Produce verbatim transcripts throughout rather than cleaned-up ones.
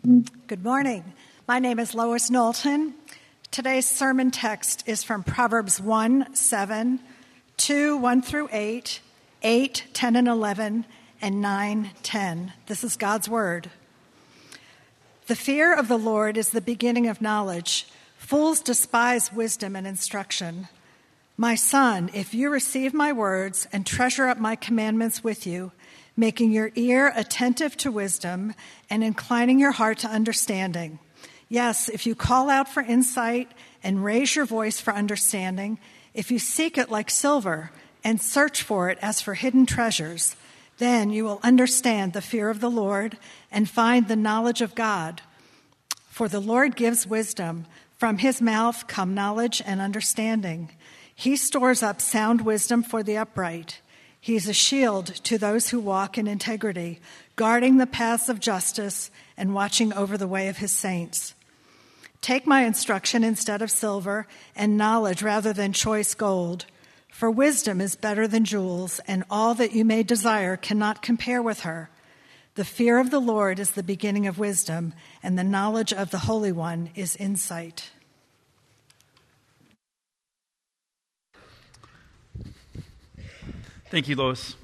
Good morning. My name is Lois Knowlton. Today's sermon text is from Proverbs one, seven, two, one through eight, eight, ten, and eleven, and nine, ten. This is God's word. The fear of the Lord is the beginning of knowledge. Fools despise wisdom and instruction. My son, if you receive my words and treasure up my commandments with you, making your ear attentive to wisdom and inclining your heart to understanding. Yes, if you call out for insight and raise your voice for understanding, if you seek it like silver and search for it as for hidden treasures, then you will understand the fear of the Lord and find the knowledge of God. For the Lord gives wisdom. From his mouth come knowledge and understanding. He stores up sound wisdom for the upright. He is a shield to those who walk in integrity, guarding the paths of justice and watching over the way of his saints. Take my instruction instead of silver and knowledge rather than choice gold. For wisdom is better than jewels, and all that you may desire cannot compare with her. The fear of the Lord is the beginning of wisdom, and the knowledge of the Holy One is insight. Thank you, Lois.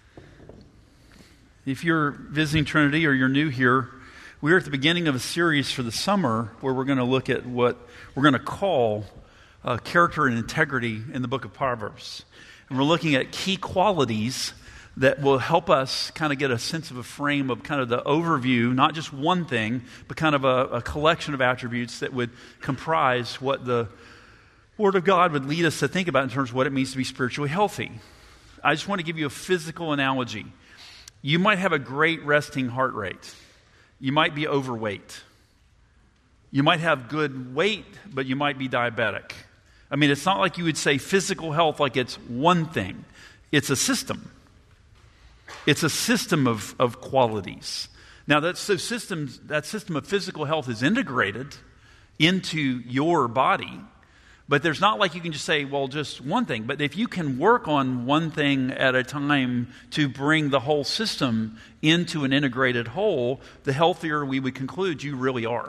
If you're visiting Trinity or you're new here, we're at the beginning of a series for the summer where we're going to look at what we're going to call uh, character and integrity in the book of Proverbs. And we're looking at key qualities that will help us kind of get a sense of a frame of kind of the overview, not just one thing, but kind of a, a collection of attributes that would comprise what the Word of God would lead us to think about in terms of what it means to be spiritually healthy. I just want to give you a physical analogy. You might have a great resting heart rate. You might be overweight. You might have good weight, but you might be diabetic. I mean, it's not like you would say physical health like it's one thing. It's a system. It's a system of, of qualities. Now, that, so systems, that system of physical health is integrated into your body. But there's not like you can just say, well, just one thing. But if you can work on one thing at a time to bring the whole system into an integrated whole, the healthier we would conclude you really are.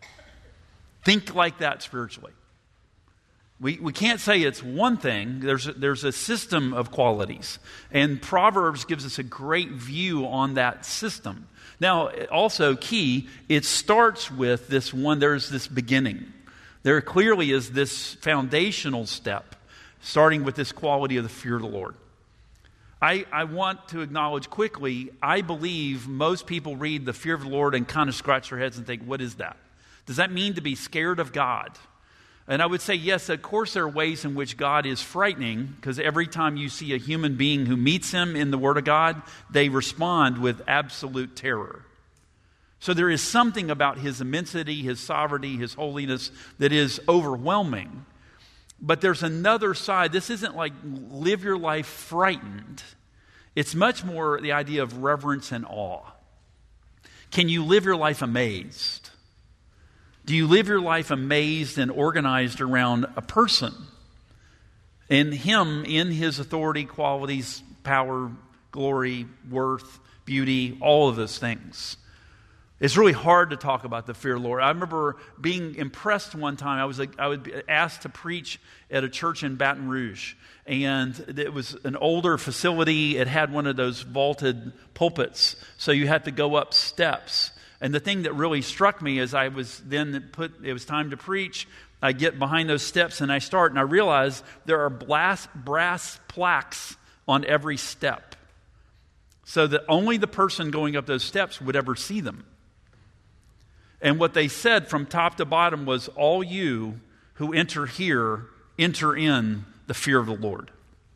Think like that spiritually. We we can't say it's one thing. There's a, there's a system of qualities. And Proverbs gives us a great view on that system. Now, also key, it starts with this one, there's this beginning. There clearly is this foundational step, starting with this quality of the fear of the Lord. I, I want to acknowledge quickly, I believe most people read the fear of the Lord and kind of scratch their heads and think, what is that? Does that mean to be scared of God? And I would say, yes, of course there are ways in which God is frightening, because every time you see a human being who meets him in the Word of God, they respond with absolute terror. So there is something about his immensity, his sovereignty, his holiness that is overwhelming. But there's another side. This isn't like live your life frightened. It's much more the idea of reverence and awe. Can you live your life amazed? Do you live your life amazed and organized around a person? And him in his authority, qualities, power, glory, worth, beauty, all of those things. It's really hard to talk about the fear of the Lord. I remember being impressed one time. I was I was asked to preach at a church in Baton Rouge. And it was an older facility. It had one of those vaulted pulpits. So you had to go up steps. And the thing that really struck me is I was then put, it was time to preach. I get behind those steps and I start. And I realize there are brass, brass plaques on every step. So that only the person going up those steps would ever see them. And what they said from top to bottom was, all you who enter here, enter in the fear of the Lord.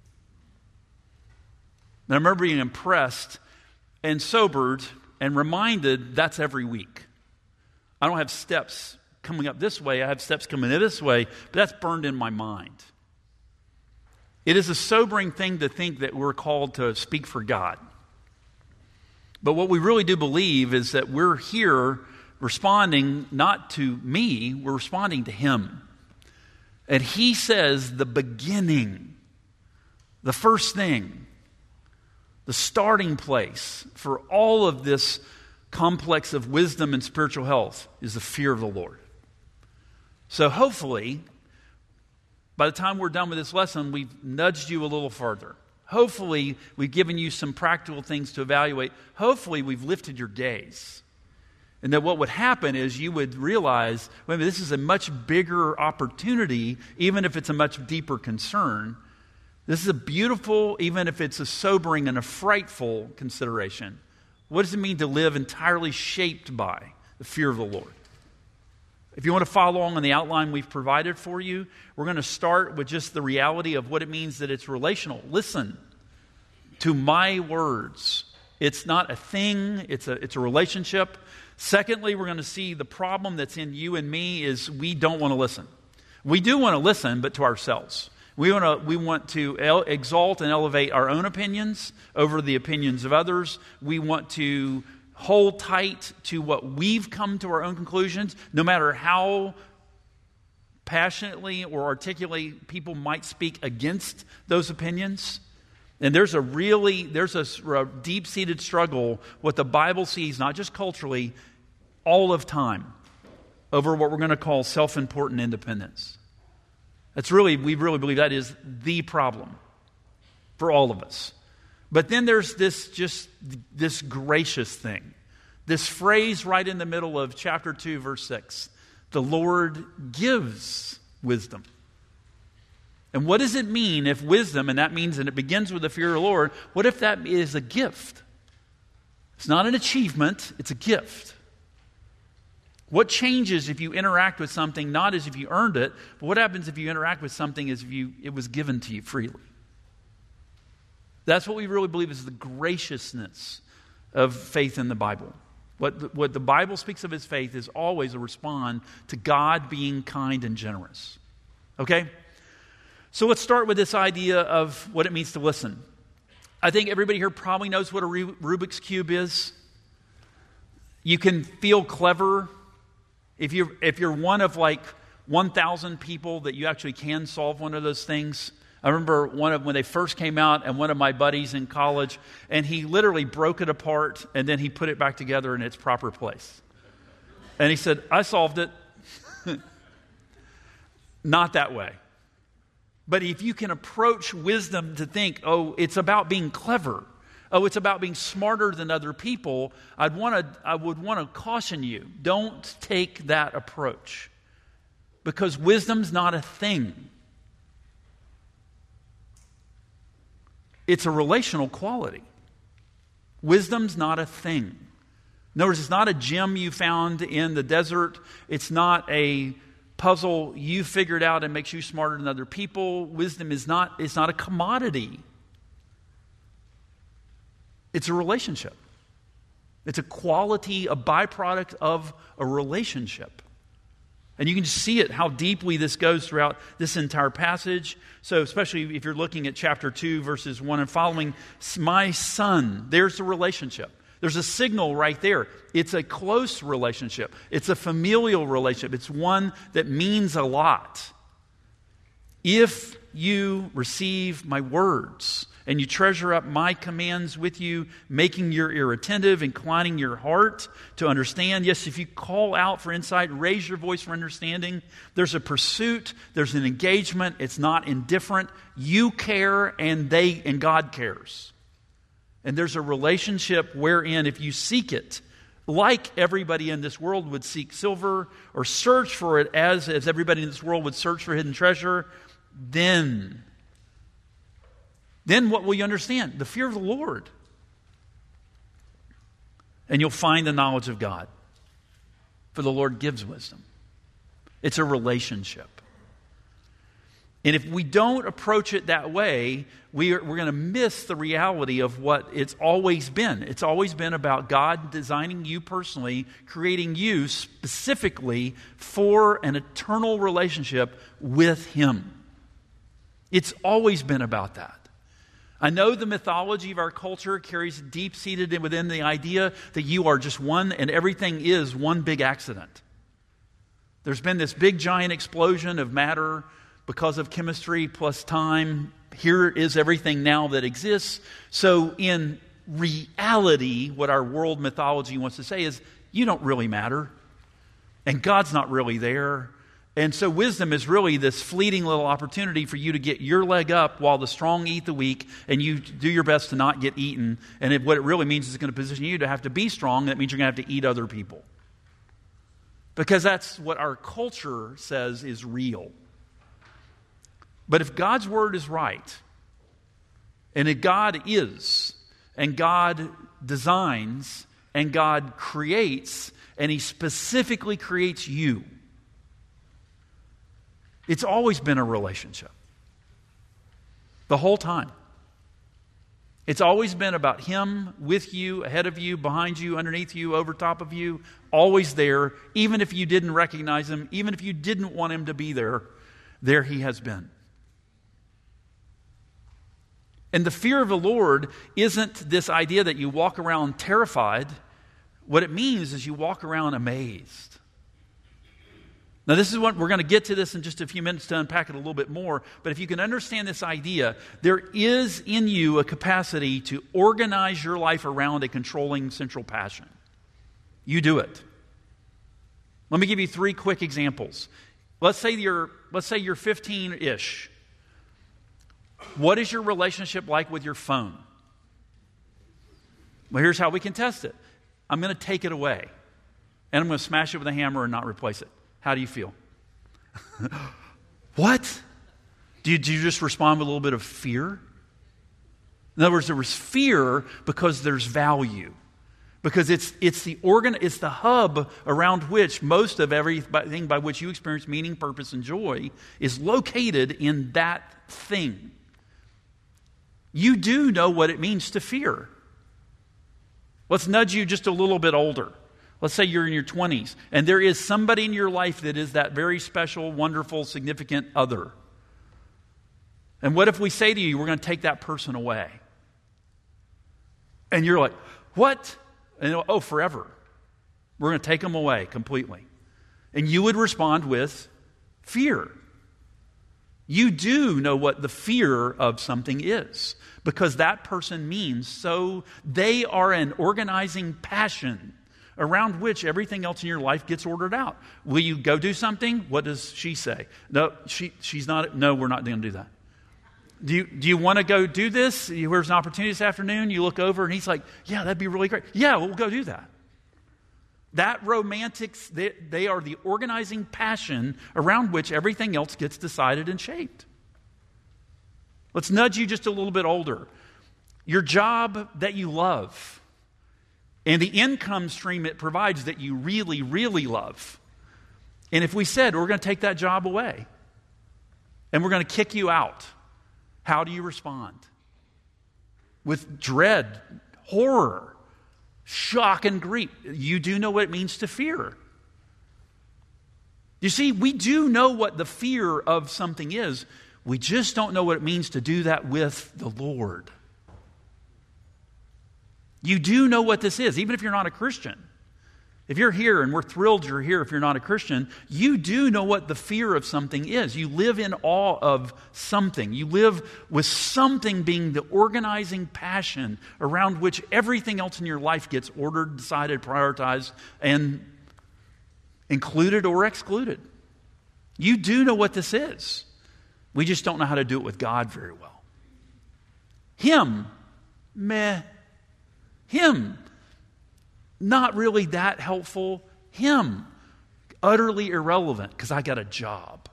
And I remember being impressed and sobered and reminded that's every week. I don't have steps coming up this way. I have steps coming in this way, but that's burned in my mind. It is a sobering thing to think that we're called to speak for God. But what we really do believe is that we're here responding not to me, we're responding to him. And he says the beginning, the first thing, the starting place for all of this complex of wisdom and spiritual health is the fear of the Lord. So hopefully, by the time we're done with this lesson, we've nudged you a little further. Hopefully, we've given you some practical things to evaluate. Hopefully, we've lifted your gaze. And that what would happen is you would realize, wait a minute, this is a much bigger opportunity, even if it's a much deeper concern. This is a beautiful, even if it's a sobering and a frightful consideration. What does it mean to live entirely shaped by the fear of the Lord? If you want to follow along on the outline we've provided for you, we're going to start with just the reality of what it means that it's relational. Listen to my words. It's not a thing, it's a, it's a relationship. Secondly, we're going to see the problem that's in you and me is we don't want to listen. We do want to listen, but to ourselves. We want to, we want to el- exalt and elevate our own opinions over the opinions of others. We want to hold tight to what we've come to our own conclusions, no matter how passionately or articulately people might speak against those opinions. And there's a really, there's a, a deep-seated struggle, what the Bible sees, not just culturally, all of time, over what we're going to call self-important independence. That's really, we really believe that is the problem for all of us. But then there's this just this gracious thing. This phrase right in the middle of chapter two, verse six. The Lord gives wisdom. And what does it mean if wisdom, and that means, and it begins with the fear of the Lord, what if that is a gift? It's not an achievement, it's a gift. What changes if you interact with something not as if you earned it, but what happens if you interact with something as if you, it was given to you freely? That's what we really believe is the graciousness of faith in the Bible. What the, what the Bible speaks of as faith is always a response to God being kind and generous. Okay? So let's start with this idea of what it means to listen. I think everybody here probably knows what a Rubik's Cube is. You can feel clever if you're, if you're one of like one thousand people that you actually can solve one of those things. I remember one of when they first came out, and one of my buddies in college, and he literally broke it apart, and then he put it back together in its proper place. And he said, I solved it. Not that way. But if you can approach wisdom to think, oh, it's about being clever. Oh, it's about being smarter than other people. I'd want to, I would want to caution you, don't take that approach. Because wisdom's not a thing. It's a relational quality. Wisdom's not a thing. In other words, it's not a gem you found in the desert. It's not a puzzle you figured out and makes you smarter than other people. Wisdom is not, it's not a commodity. It's a relationship. It's a quality, a byproduct of a relationship. And you can see it, how deeply this goes throughout this entire passage. So especially if you're looking at chapter two, verses one and following, my son, there's a relationship. There's a signal right there. It's a close relationship. It's a familial relationship. It's one that means a lot. If you receive my words and you treasure up my commands with you, making your ear attentive, inclining your heart to understand. Yes, if you call out for insight, raise your voice for understanding. There's a pursuit, there's an engagement. It's not indifferent. You care and they and God cares. And there's a relationship wherein if you seek it, like everybody in this world would seek silver or search for it as, as everybody in this world would search for hidden treasure, then Then what will you understand? The fear of the Lord. And you'll find the knowledge of God. For the Lord gives wisdom. It's a relationship. And if we don't approach it that way, we are, we're going to miss the reality of what it's always been. It's always been about God designing you personally, creating you specifically for an eternal relationship with Him. It's always been about that. I know the mythology of our culture carries deep-seated within the idea that you are just one and everything is one big accident. There's been this big giant explosion of matter because of chemistry plus time. Here is everything now that exists. So in reality, what our world mythology wants to say is, you don't really matter. And God's not really there. And so wisdom is really this fleeting little opportunity for you to get your leg up while the strong eat the weak, and you do your best to not get eaten. And it, what it really means is it's going to position you to have to be strong. That means you're going to have to eat other people. Because that's what our culture says is real. But if God's word is right, and if God is, and God designs, and God creates, and He specifically creates you, it's always been a relationship. The whole time. It's always been about Him with you, ahead of you, behind you, underneath you, over top of you, always there, even if you didn't recognize Him, even if you didn't want Him to be there, there He has been. And the fear of the Lord isn't this idea that you walk around terrified. What it means is you walk around amazed. Now, this is what we're going to get to this in just a few minutes to unpack it a little bit more. But if you can understand this idea, there is in you a capacity to organize your life around a controlling central passion. You do it. Let me give you three quick examples. Let's say you're let's say you're fifteen-ish. What is your relationship like with your phone? Well, here's how we can test it. I'm going to take it away, and I'm going to smash it with a hammer and not replace it. How do you feel? What? Do you, do you just respond with a little bit of fear? In other words, there was fear because there's value. Because it's it's the organ, it's the hub around which most of everything by which you experience meaning, purpose, and joy is located in that thing. You do know what it means to fear. Let's nudge you just a little bit older. Let's say you're in your twenties, and there is somebody in your life that is that very special, wonderful, significant other. And what if we say to you, we're going to take that person away? And you're like, what? And oh, forever. We're going to take them away completely. And you would respond with fear. You do know what the fear of something is, because that person means so they are an organizing passion around which everything else in your life gets ordered out. Will you go do something? What does she say? No, she she's not. No, we're not going to do that. Do you do you want to go do this? There's an opportunity this afternoon. You look over and he's like, yeah, that'd be really great. Yeah, we'll go do that. That romantics, they, they are the organizing passion around which everything else gets decided and shaped. Let's nudge you just a little bit older. Your job that you love and the income stream it provides that you really, really love. And if we said, we're going to take that job away and we're going to kick you out, how do you respond? With dread, horror, shock, and grief. You do know what it means to fear. You see, we do know what the fear of something is. We just don't know what it means to do that with the Lord. You do know what this is, even if you're not a Christian. If you're here, and we're thrilled you're here if you're not a Christian, you do know what the fear of something is. You live in awe of something. You live with something being the organizing passion around which everything else in your life gets ordered, decided, prioritized, and included or excluded. You do know what this is. We just don't know how to do it with God very well. Him, meh. Him, not really that helpful. Him, utterly irrelevant because I got a job.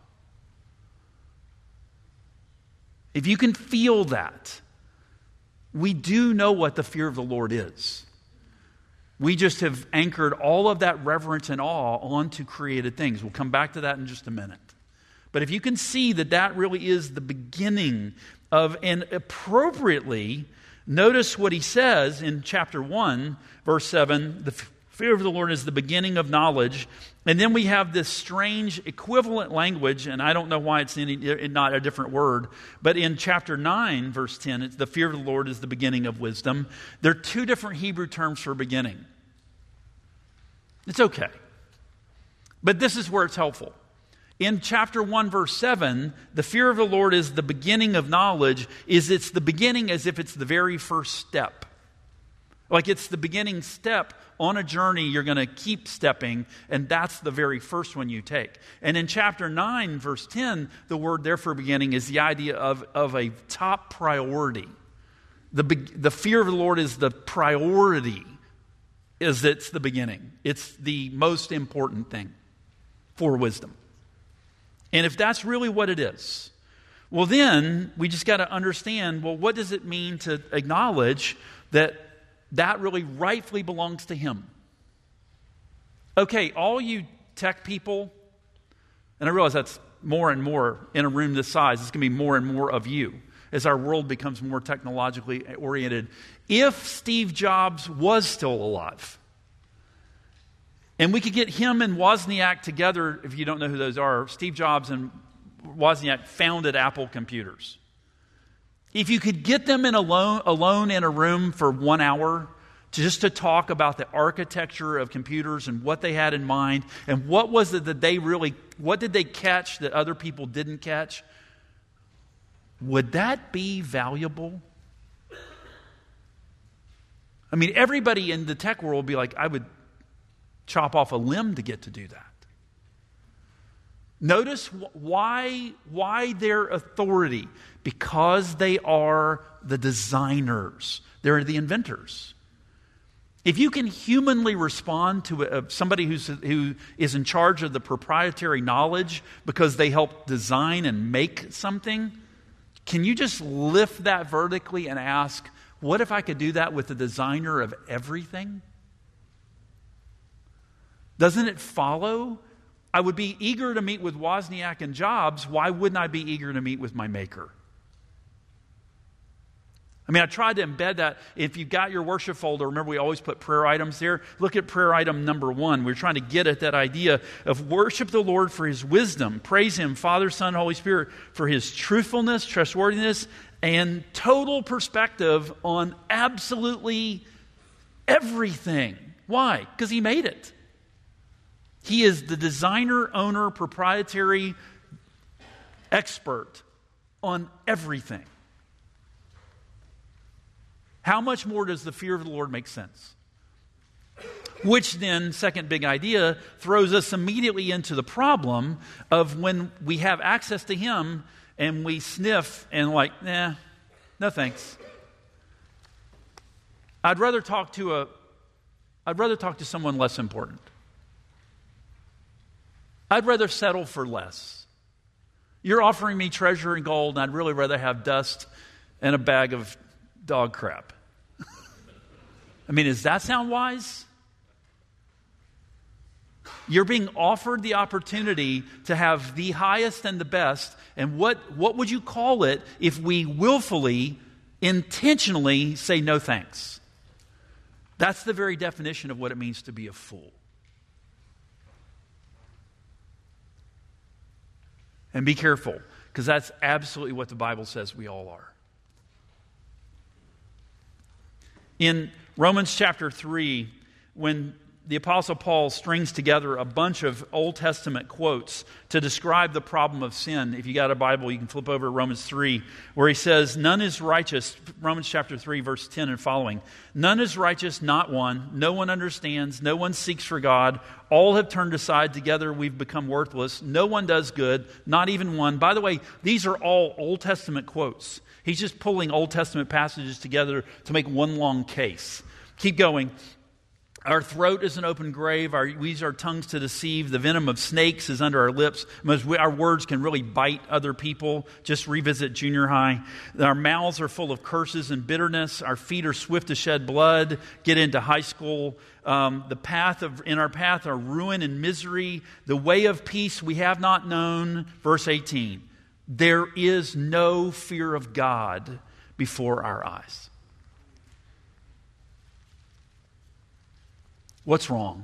If you can feel that, we do know what the fear of the Lord is. We just have anchored all of that reverence and awe onto created things. We'll come back to that in just a minute. But if you can see that that really is the beginning of, and appropriately, notice what he says in chapter one, verse seven, the fear of the Lord is the beginning of knowledge. And then we have this strange equivalent language, and I don't know why it's in, not a different word, but in chapter nine, verse ten, it's the fear of the Lord is the beginning of wisdom. There are two different Hebrew terms for beginning. It's okay. But this is where it's helpful. In chapter one, verse seven, the fear of the Lord is the beginning of knowledge, is it's the beginning as if it's the very first step. Like it's the beginning step on a journey you're going to keep stepping, and that's the very first one you take. And in chapter nine, verse ten, the word there for beginning is the idea of, of a top priority. The, the fear of the Lord is the priority, is it's the beginning. It's the most important thing for wisdom. And if that's really what it is, well then we just got to understand, well, what does it mean to acknowledge that that really rightfully belongs to Him? Okay, all you tech people, and I realize that's more and more in a room this size, it's going to be more and more of you as our world becomes more technologically oriented. If Steve Jobs was still alive, and we could get him and Wozniak together, if you don't know who those are, Steve Jobs and Wozniak founded Apple Computers. If you could get them in alone, alone in a room for one hour, to just to talk about the architecture of computers and what they had in mind, and what was it that they really, what did they catch that other people didn't catch? Would that be valuable? I mean, everybody in the tech world would be like, I would chop off a limb to get to do that. Notice why, why their authority. Because they are the designers. They're the inventors. If you can humanly respond to a, somebody who's, who is in charge of the proprietary knowledge because they help design and make something, can you just lift that vertically and ask, what if I could do that with the designer of everything? Doesn't it follow? I would be eager to meet with Wozniak and Jobs. Why wouldn't I be eager to meet with my maker? I mean, I tried to embed that. If you've got your worship folder, remember we always put prayer items there? Look at prayer item number one. We're trying to get at that idea of worship the Lord for His wisdom. Praise Him, Father, Son, Holy Spirit, for His truthfulness, trustworthiness, and total perspective on absolutely everything. Why? Because He made it. He is the designer, owner, proprietary expert on everything. How much more does the fear of the Lord make sense? Which then, second big idea, throws us immediately into the problem of when we have access to Him and we sniff and like, nah, no thanks. I'd rather talk to a, I'd rather talk to someone less important. I'd rather settle for less. You're offering me treasure and gold, and I'd really rather have dust and a bag of dog crap. I mean, does that sound wise? You're being offered the opportunity to have the highest and the best, and what, what would you call it if we willfully, intentionally say no thanks? That's the very definition of what it means to be a fool. And be careful, because that's absolutely what the Bible says we all are. In Romans chapter three, when the Apostle Paul strings together a bunch of Old Testament quotes to describe the problem of sin. If you got a Bible, you can flip over to Romans three, where he says, none is righteous, Romans chapter three, verse ten and following. None is righteous, not one. No one understands. No one seeks for God. All have turned aside. Together we've become worthless. No one does good, not even one. By the way, these are all Old Testament quotes. He's just pulling Old Testament passages together to make one long case. Keep going. Our throat is an open grave. Our, we use our tongues to deceive. The venom of snakes is under our lips. Our words can really bite other people. Just revisit junior high. Our mouths are full of curses and bitterness. Our feet are swift to shed blood. Get into high school. Um, the path of in our path are ruin and misery. The way of peace we have not known. Verse eighteen. There is no fear of God before our eyes. What's wrong?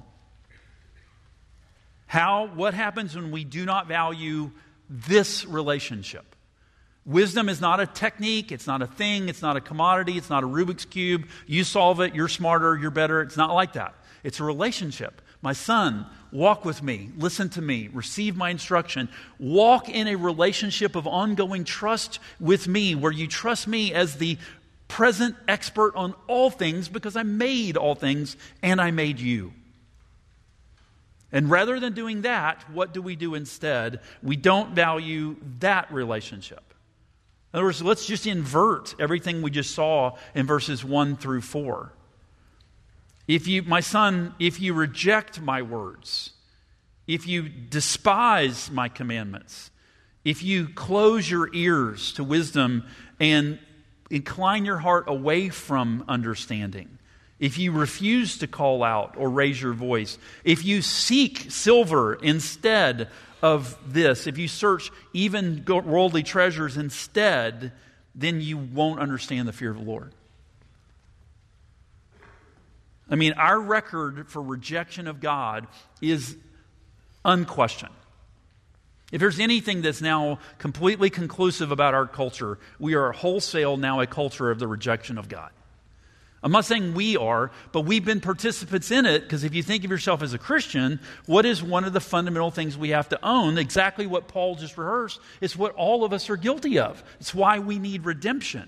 How? What happens when we do not value this relationship? Wisdom is not a technique. It's not a thing. It's not a commodity. It's not a Rubik's Cube. You solve it. You're smarter. You're better. It's not like that. It's a relationship. My son, walk with me. Listen to me. Receive my instruction. Walk in a relationship of ongoing trust with me, where you trust me as the present expert on all things because I made all things and I made you. And rather than doing that, what do we do instead? We don't value that relationship. In other words, let's just invert everything we just saw in verses one through four. If you, my son, if you reject my words, if you despise my commandments, if you close your ears to wisdom and incline your heart away from understanding, if you refuse to call out or raise your voice, if you seek silver instead of this, if you search even worldly treasures instead, then you won't understand the fear of the Lord. I mean, our record for rejection of God is unquestioned. If there's anything that's now completely conclusive about our culture, we are wholesale now a culture of the rejection of God. I'm not saying we are, but we've been participants in it, because if you think of yourself as a Christian, what is one of the fundamental things we have to own? Exactly what Paul just rehearsed. It's what all of us are guilty of. It's why we need redemption.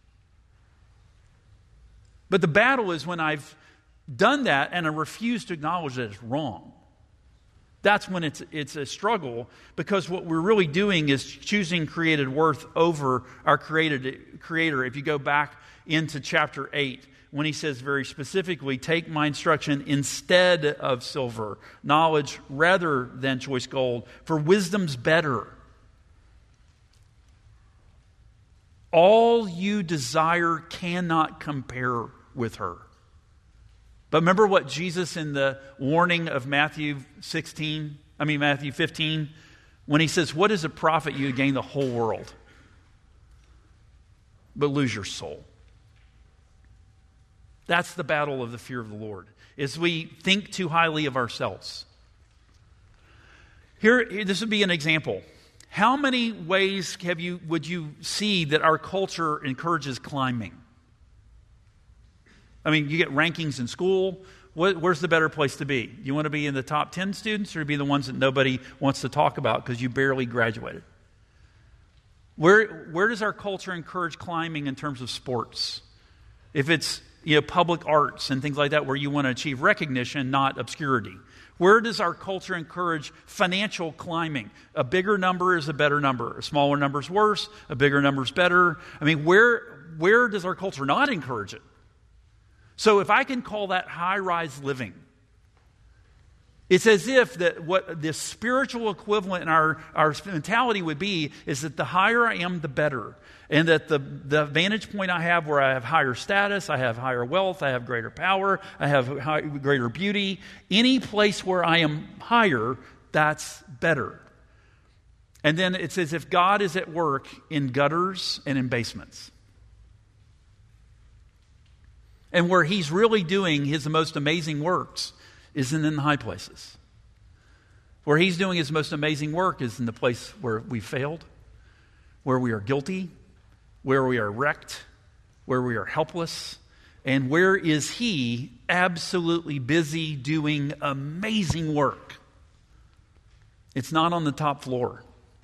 But the battle is when I've done that and I refuse to acknowledge that it's wrong. That's when it's it's a struggle, because what we're really doing is choosing created worth over our created creator. If you go back into chapter eight, when he says very specifically, take my instruction instead of silver, knowledge rather than choice gold, for wisdom's better. All you desire cannot compare with her. But remember what Jesus in the warning of Matthew sixteen, I mean Matthew fifteen, when he says, what does it profit you to gain the whole world, but lose your soul? That's the battle of the fear of the Lord, is we think too highly of ourselves. Here, this would be an example. How many ways have you would you see that our culture encourages climbing? I mean, you get rankings in school. What, where's the better place to be? You want to be in the top ten students, or to be the ones that nobody wants to talk about because you barely graduated? Where, where does our culture encourage climbing in terms of sports? If it's, you know, public arts and things like that, where you want to achieve recognition, not obscurity. Where does our culture encourage financial climbing? A bigger number is a better number. A smaller number is worse. A bigger number is better. I mean, where, where does our culture not encourage it? So if I can call that high-rise living, it's as if that what the spiritual equivalent in our, our mentality would be is that the higher I am, the better. And that the, the vantage point I have, where I have higher status, I have higher wealth, I have greater power, I have high, greater beauty, any place where I am higher, that's better. And then it's as if God is at work in gutters and in basements. And where he's really doing his most amazing works isn't in the high places. Where he's doing his most amazing work is in the place where we failed, where we are guilty, where we are wrecked, where we are helpless. And where is he absolutely busy doing amazing work? It's not on the top floor.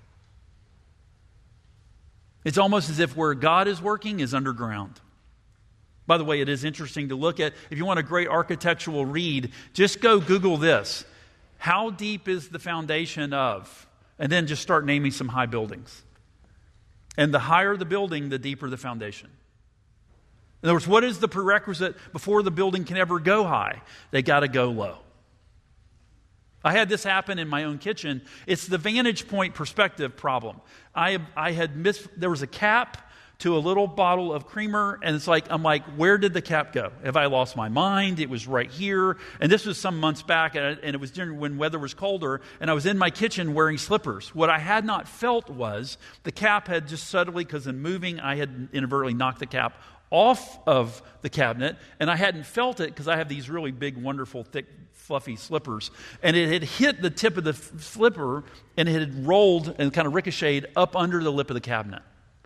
It's almost as if where God is working is underground. By the way, it is interesting to look at. If you want a great architectural read, just go Google this. How deep is the foundation of? And then just start naming some high buildings. And the higher the building, the deeper the foundation. In other words, what is the prerequisite before the building can ever go high? They got to go low. I had this happen in my own kitchen. It's the vantage point perspective problem. I, I had missed, there was a cap to a little bottle of creamer, and it's like, I'm like, where did the cap go? Have I lost my mind? It was right here. And this was some months back, and it was during when weather was colder, and I was in my kitchen wearing slippers. What I had not felt was the cap had just suddenly, because in moving, I had inadvertently knocked the cap off of the cabinet, and I hadn't felt it because I have these really big, wonderful, thick, fluffy slippers. And it had hit the tip of the f- slipper, and it had rolled and kind of ricocheted up under the lip of the cabinet.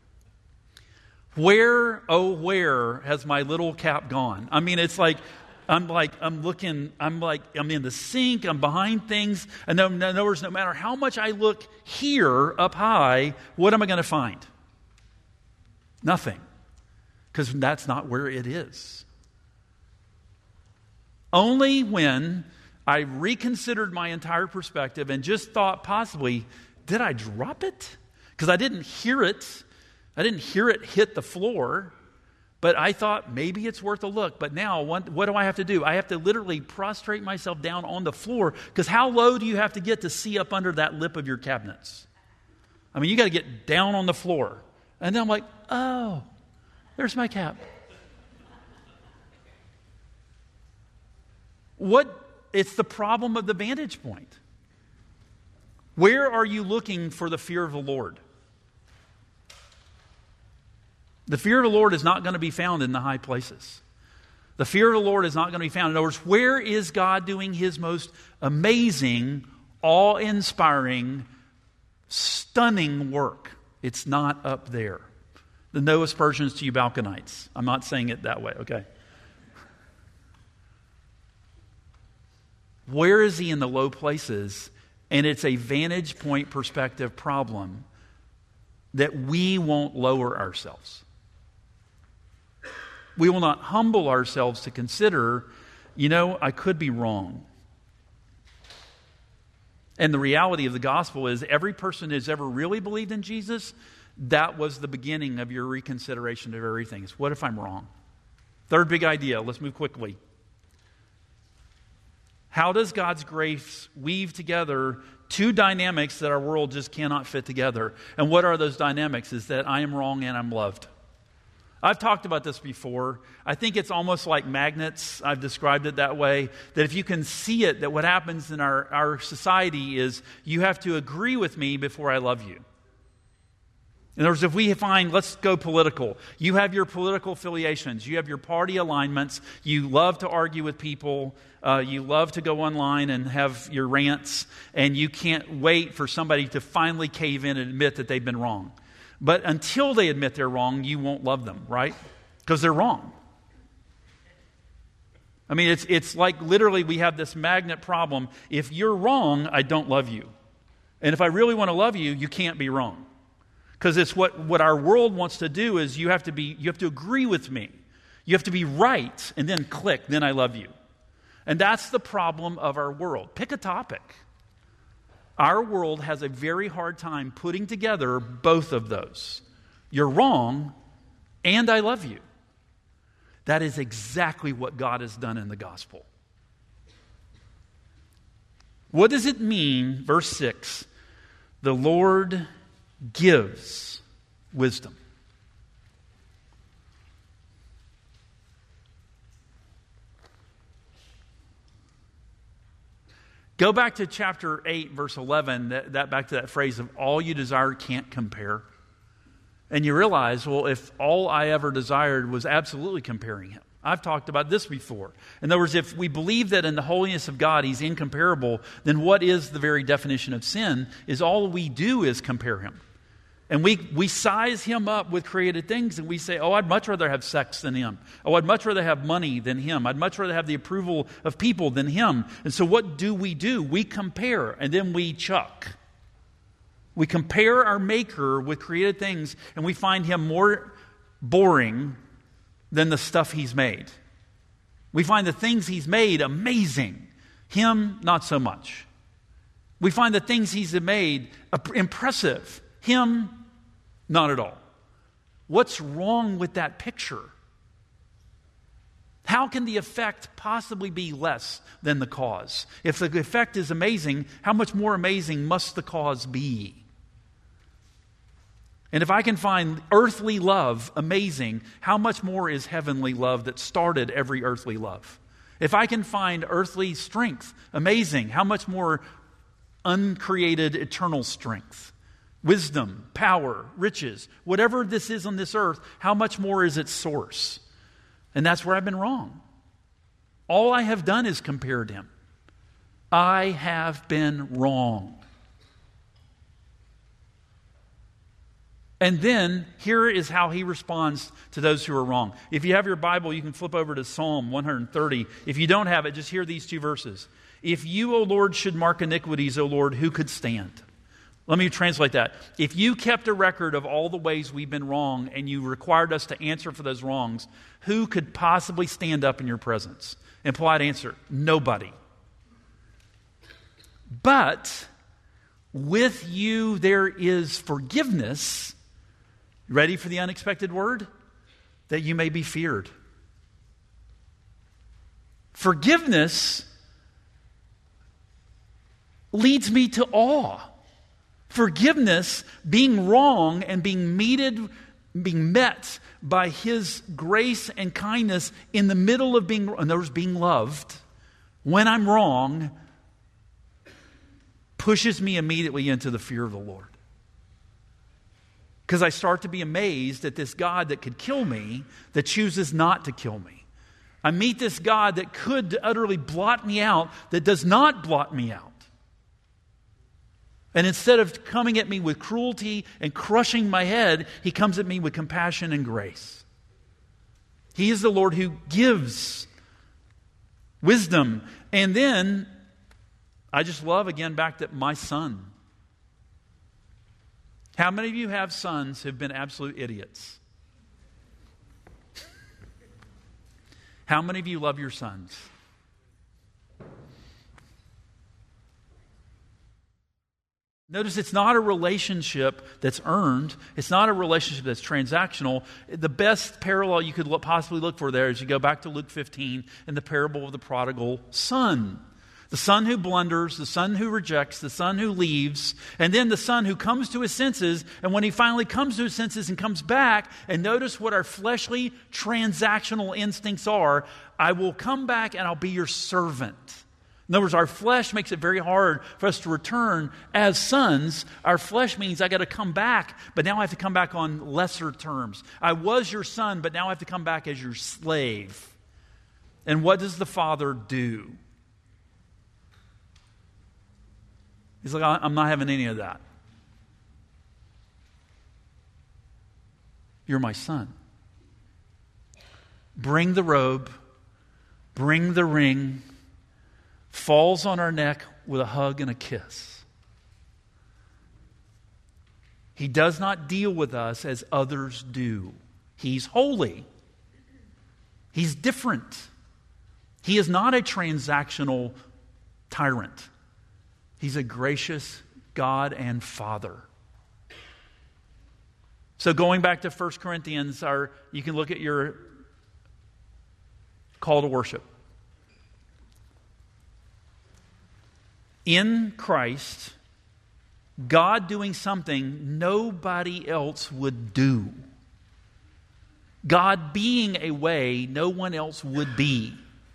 Where, oh, where has my little cap gone? I mean, it's like, I'm like, I'm looking, I'm like, I'm in the sink, I'm behind things. And no, in other words, no matter how much I look here up high, what am I going to find? Nothing. because that's not where it is. Only when I reconsidered my entire perspective and just thought possibly, did I drop it? Because I didn't hear it. I didn't hear it hit the floor. But I thought maybe it's worth a look. But now what, what do I have to do? I have to literally prostrate myself down on the floor. Because how low do you have to get to see up under that lip of your cabinets? I mean, you got to get down on the floor. And then I'm like, oh, there's my cap. What? It's the problem of the vantage point. Where are you looking for the fear of the Lord? The fear of the Lord is not going to be found in the high places. The fear of the Lord is not going to be found. In other words, where is God doing His most amazing, awe-inspiring, stunning work? It's not up there. The no aspersions to you Balkanites. I'm not saying it that way, okay? Where is He in the low places? And it's a vantage point perspective problem that we won't lower ourselves. We will not humble ourselves to consider, you know, I could be wrong. And the reality of the gospel is every person who's ever really believed in Jesus, that was the beginning of your reconsideration of everything. It's what if I'm wrong? Third big idea. Let's move quickly. How does God's grace weave together two dynamics that our world just cannot fit together? And what are those dynamics? Is that I am wrong and I'm loved. I've talked about this before. I think it's almost like magnets. I've described it that way. That if you can see it, that what happens in our, our society is you have to agree with me before I love you. In other words, if we find, let's go political. You have your political affiliations. You have your party alignments. You love to argue with people. Uh, you love to go online and have your rants. And you can't wait for somebody to finally cave in and admit that they've been wrong. But until they admit they're wrong, you won't love them, right? Because they're wrong. I mean, it's it's like literally we have this magnet problem. If you're wrong, I don't love you. And if I really want to love you, you can't be wrong. Because it's what, what our world wants to do is you have to be you have to agree with me. You have to be right, and then click, then I love you. And that's the problem of our world. Pick a topic. Our world has a very hard time putting together both of those. You're wrong, and I love you. That is exactly what God has done in the gospel. What does it mean, verse six? The Lord gives wisdom. Go back to chapter eight, verse eleven, that, that back to that phrase of all you desire can't compare. And you realize, well, if all I ever desired was absolutely comparing Him. I've talked about this before. In other words, if we believe that in the holiness of God He's incomparable, then what is the very definition of sin? Is all we do is compare Him. And we, we size Him up with created things and we say, oh, I'd much rather have sex than Him. Oh, I'd much rather have money than Him. I'd much rather have the approval of people than Him. And so what do we do? We compare and then we chuck. We compare our Maker with created things and we find Him more boring than the stuff He's made. We find the things He's made amazing. Him, not so much. We find the things He's made impressive. Him, not at all. What's wrong with that picture? How can the effect possibly be less than the cause? If the effect is amazing, how much more amazing must the cause be? And if I can find earthly love amazing, how much more is heavenly love that started every earthly love? If I can find earthly strength amazing, how much more uncreated eternal strength? Wisdom, power, riches, whatever this is on this earth, how much more is its source? And that's where I've been wrong. All I have done is compared Him. I have been wrong. And then, here is how He responds to those who are wrong. If you have your Bible, you can flip over to Psalm one thirty. If you don't have it, just hear these two verses. If you, O Lord, should mark iniquities, O Lord, who could stand? Let me translate that. If you kept a record of all the ways we've been wrong and you required us to answer for those wrongs, who could possibly stand up in your presence? Implied answer, nobody. But with you there is forgiveness. Ready for the unexpected word? That you may be feared. Forgiveness leads me to awe. Forgiveness, being wrong and being meted, being met by His grace and kindness in the middle of being, in other words, being loved, when I'm wrong, pushes me immediately into the fear of the Lord. Because I start to be amazed at this God that could kill me, that chooses not to kill me. I meet this God that could utterly blot me out, that does not blot me out. And instead of coming at me with cruelty and crushing my head, He comes at me with compassion and grace. He is the Lord who gives wisdom. And then, I just love, again, back to my son. How many of you have sons who've been absolute idiots? How many of you love your sons? Notice it's not a relationship that's earned. It's not a relationship that's transactional. The best parallel you could possibly look for there is you go back to Luke fifteen and the parable of the prodigal son. The son who blunders, the son who rejects, the son who leaves, and then the son who comes to his senses. And when he finally comes to his senses and comes back, and notice what our fleshly transactional instincts are, I will come back and I'll be your servant. In other words, our flesh makes it very hard for us to return as sons. Our flesh means I got to come back, but now I have to come back on lesser terms. I was your son, but now I have to come back as your slave. And what does the father do? He's like, I'm not having any of that. You're my son. Bring the robe, bring the ring, falls on our neck with a hug and a kiss. He does not deal with us as others do. He's holy. He's different. He is not a transactional tyrant. He's a gracious God and Father. So going back to First Corinthians, our, you can look at your call to worship. In Christ, God doing something nobody else would do. God being a way no one else would be.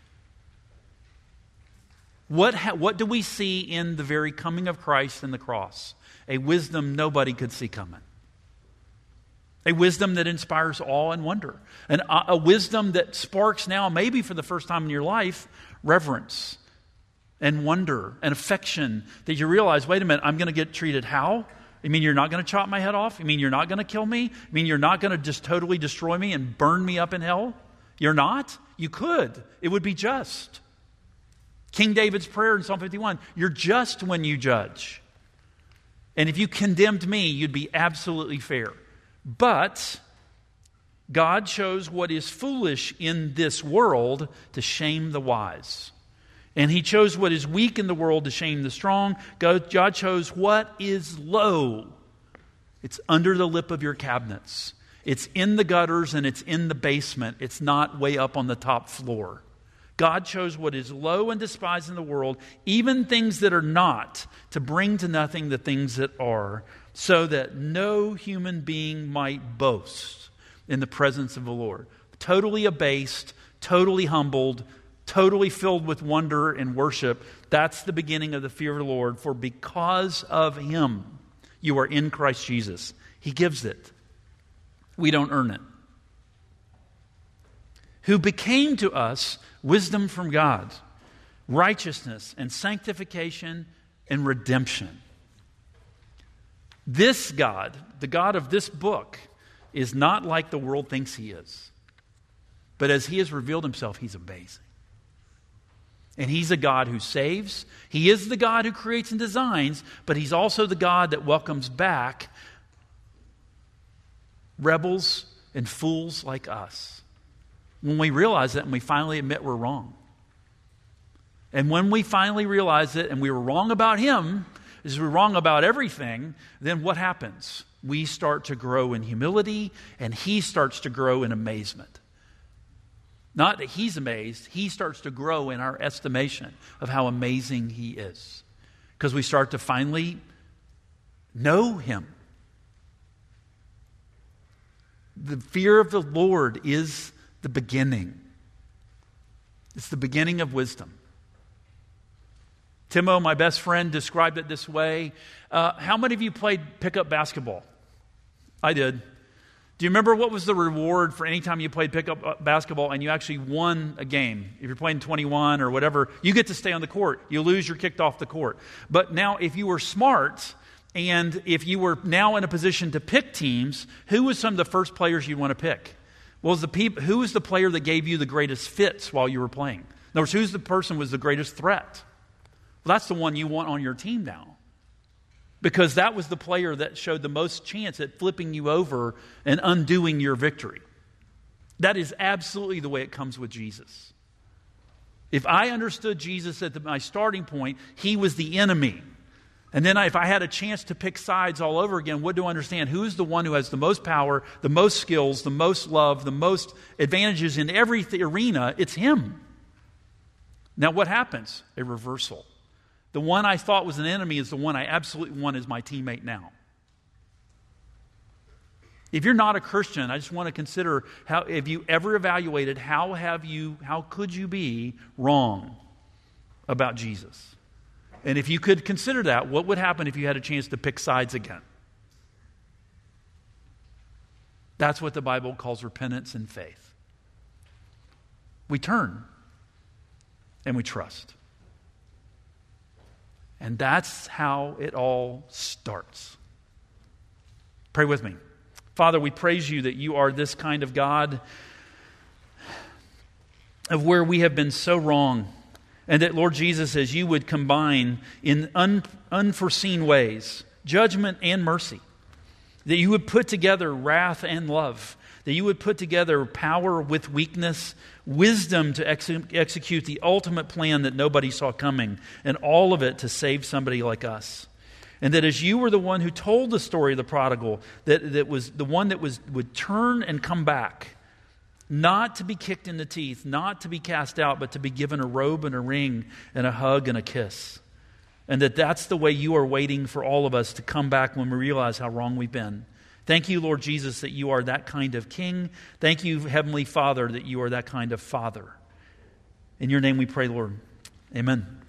What, ha- what do we see in the very coming of Christ and the cross? A wisdom nobody could see coming. A wisdom that inspires awe and wonder. And a, a wisdom that sparks now, maybe for the first time in your life, reverence and wonder and affection, that you realize, wait a minute, I'm going to get treated how? You mean you're not going to chop my head off? You mean you're not going to kill me? You mean you're not going to just totally destroy me and burn me up in hell? You're not? You could. It would be just. King David's prayer in Psalm fifty-one, you're just when you judge. And if you condemned me, you'd be absolutely fair. But God chose what is foolish in this world to shame the wise. And He chose what is weak in the world to shame the strong. God chose what is low. It's under the lip of your cabinets. It's in the gutters and it's in the basement. It's not way up on the top floor. God chose what is low and despised in the world, even things that are not, to bring to nothing the things that are, so that no human being might boast in the presence of the Lord. Totally abased, totally humbled, totally filled with wonder and worship. That's the beginning of the fear of the Lord. For because of Him, you are in Christ Jesus. He gives it. We don't earn it. Who became to us wisdom from God, righteousness and sanctification and redemption. This God, the God of this book, is not like the world thinks He is. But as He has revealed Himself, He's amazing. And he's a God who saves. He is the God who creates and designs, but he's also the God that welcomes back rebels and fools like us. When we realize that and we finally admit we're wrong. And when we finally realize it and we were wrong about him, as we're wrong about everything, then what happens? We start to grow in humility and he starts to grow in amazement. Not that he's amazed, he starts to grow in our estimation of how amazing he is. Because we start to finally know him. The fear of the Lord is the beginning. It's the beginning of wisdom. Timo, my best friend, described it this way. Uh, how many of you played pickup basketball? I did. Do you remember what was the reward for any time you played pickup basketball and you actually won a game? If you're playing twenty-one or whatever, you get to stay on the court. You lose, you're kicked off the court. But now if you were smart and if you were now in a position to pick teams, who was some of the first players you'd want to pick? Well, was the peop- who was the player that gave you the greatest fits while you were playing? In other words, who's the person who was the greatest threat? Well, that's the one you want on your team now. Because that was the player that showed the most chance at flipping you over and undoing your victory. That is absolutely the way it comes with Jesus. If I understood Jesus at the, my starting point, he was the enemy. And then I, if I had a chance to pick sides all over again, what do I understand? Who is the one who has the most power, the most skills, the most love, the most advantages in every th- arena? It's him. Now what happens? A reversal. The one I thought was an enemy is the one I absolutely want as my teammate now. If you're not a Christian, I just want to consider, how have you ever evaluated how have you, how could you be wrong about Jesus? And if you could consider that, what would happen if you had a chance to pick sides again? That's what the Bible calls repentance and faith. We turn and we trust. And that's how it all starts. Pray with me. Father, we praise you that you are this kind of God of where we have been so wrong. And that, Lord Jesus, as you would combine in un, unforeseen ways, judgment and mercy. That you would put together wrath and love. That you would put together power with weakness, wisdom to ex- execute the ultimate plan that nobody saw coming, and all of it to save somebody like us. And that as you were the one who told the story of the prodigal, that, that was the one that was would turn and come back, not to be kicked in the teeth, not to be cast out, but to be given a robe and a ring and a hug and a kiss. And that that's the way you are waiting for all of us to come back when we realize how wrong we've been. Thank you, Lord Jesus, that you are that kind of King. Thank you, Heavenly Father, that you are that kind of Father. In your name we pray, Lord. Amen.